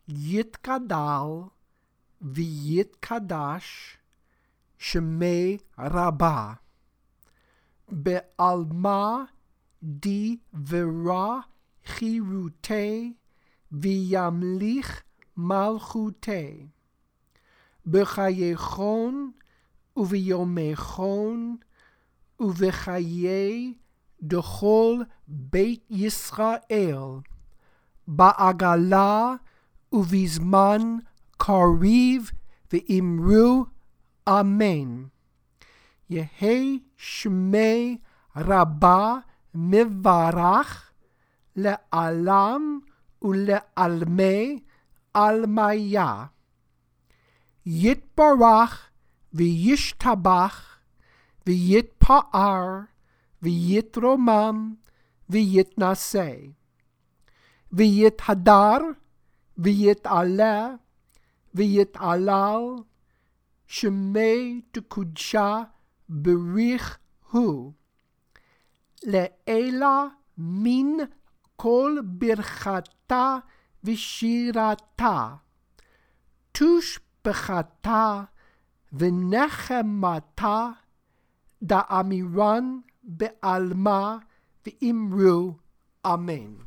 יתגדל ויתקדש שמי רבה. בעלמא דברה חירותי וימליך מלכותי. בחייכון וביומכון ובחיי דכל בית ישראל, בעגלה ובזמן קריב ואמרו אמן. יהי שמי רבה מברך לעלם ולעלמי עלמיה. יתברך וישתבח ויתפאר ויתרומם ויתנשא ויתהדר ויתעלה ויתעלל, שמי תקודשה בריך הוא. לעילה מן כל ברכתה ושירתה, תושבחתה ונחמתה, דאמירן בעלמא ואמרו אמן.